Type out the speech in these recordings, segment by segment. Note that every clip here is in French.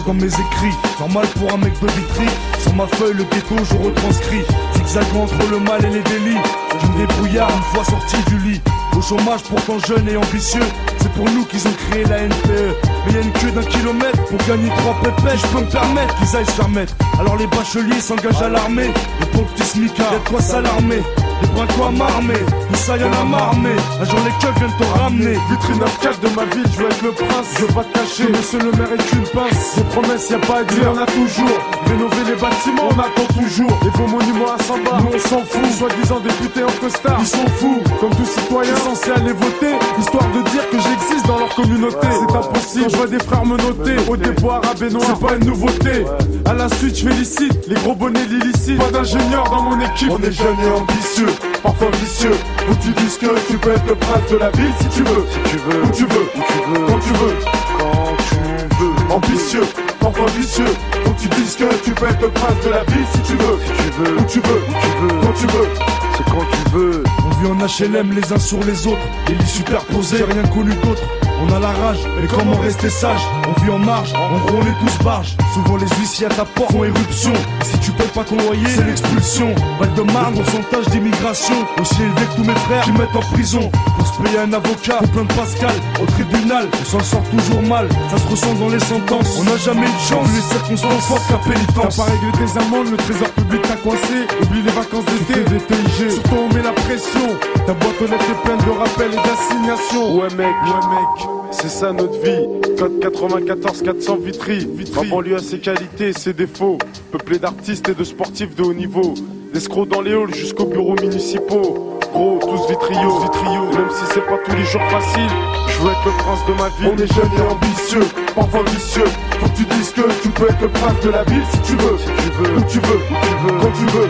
dans mes écrits. Normal pour un mec de Vitry. Sur ma feuille le ghetto je retranscris. Zigzagant entre le mal et les délits. D'une débrouillard une fois sorti du lit. Au chômage pourtant jeune et ambitieux. C'est pour nous qu'ils ont créé la NPE. Mais y'a une queue d'1 kilomètre pour gagner 3 pépettes. Je peux me permettre qu'ils aillent se faire mettre. Alors les bacheliers s'engagent à l'armée. Et pour le petit smicard, y'a de quoi s'alarmer. Les brinquois m'armer, tout ça y'en a marmé. Un jour les keufs viennent te ramener. Vitrine 9-4 de ma ville, je veux être le prince. Je veux pas te cacher, monsieur le maire est une pince. Des promesses, y'a pas à dire, on a toujours. Rénover les bâtiments, on attend toujours. Et vos monuments à 100 bars, nous on s'en fout. Soi-disant députés en costard, ils sont fous. Comme tout citoyen censé aller voter, histoire de dire que j'existe dans leur communauté. C'est impossible, quand je vois des frères me noter. Au dépôt arabe et noir, c'est pas une nouveauté. À la suite, je félicite les gros bonnets l'illicite. Pas d'ingénieur dans mon équipe. On est jeunes et ambitieux, parfois vicieux. Où tu dises que tu peux être le prince de la ville si tu veux. Si tu veux, où tu veux, quand tu veux. quand tu veux. Ambitieux, parfois vicieux. Où tu dises que tu peux être le prince de la ville si tu veux. Si tu veux, où tu veux, quand tu veux. c'est quand tu veux. On vit en HLM les uns sur les autres. Et les superposés, j'ai rien connu d'autre. On a la rage, mais comment rester sage? On vit en marge, en gros on est tous barges. Souvent les huissiers à ta porte font éruption. Et si tu payes pas ton loyer, c'est l'expulsion. Val-de-Marne, pourcentage d'immigration aussi élevé que tous mes frères qui mettent en prison. Pour se payer un avocat, au plein de Pascal. Au tribunal, on s'en sort toujours mal. Ça se ressent dans les sentences. On n'a jamais eu de chance, vu les circonstances fortes qu'à pénitence. T'as pas réglé tes amendes, le trésor public t'a coincé. Oublie les vacances d'été, des TIG. Sur toi on met la pression. Ta boîte aux lettres est pleine de rappels et d'assignations. Ouais mec, c'est ça notre vie. Code 94 400 Vitry. Ma banlieue a ses qualités et ses défauts. Peuplé d'artistes et de sportifs de haut niveau. D'escrocs dans les halls jusqu'aux bureaux municipaux. Gros, tous vitriaux. Même si c'est pas tous les jours facile, je veux être le prince de ma ville. On est jeunes et ambitieux, parfois vicieux. Faut que tu dises que tu peux être le prince de la ville si tu veux. Où tu veux, quand tu veux.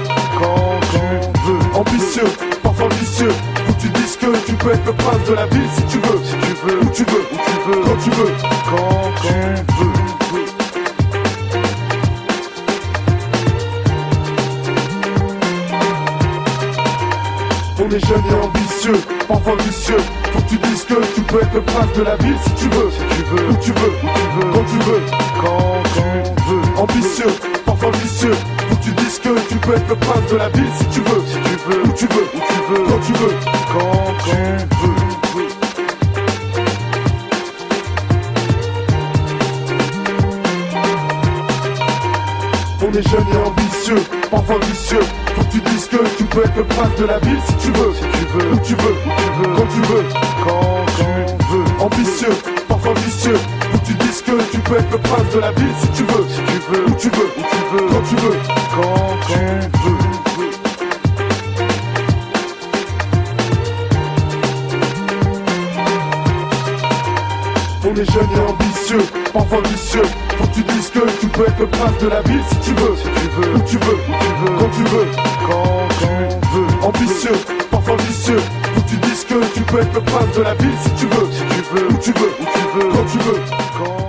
Ambitieux, parfois vicieux. Faut que tu dises que tu peux être le prince de la ville si tu veux. Où tu veux, quand tu veux. On est jeunes et ambitieux, parfois vicieux. Faut que tu dises que tu peux être le prince de la ville si tu veux. Où tu veux, quand tu veux. Ambitieux, parfois vicieux. Faut que tu dises que tu peux être le prince de la ville si tu veux. Où tu veux, quand tu veux. On est jeunes et ambitieux, parfois vicieux. Faut que tu dises que tu peux être le prince de la ville si tu veux. Où tu veux, quand tu veux. Ambitieux, parfois vicieux. Faut que tu dises que tu peux être le prince de la ville si tu veux. Où tu veux, quand tu veux. On est jeunes et ambitieux, parfois vicieux. Faut que tu dises que tu peux être le prince de la ville si tu veux. Où tu veux, quand tu veux. Ambitieux, parfois vicieux. Faut que tu dises que tu peux être le prince de la ville si tu veux. Où tu veux, quand tu veux.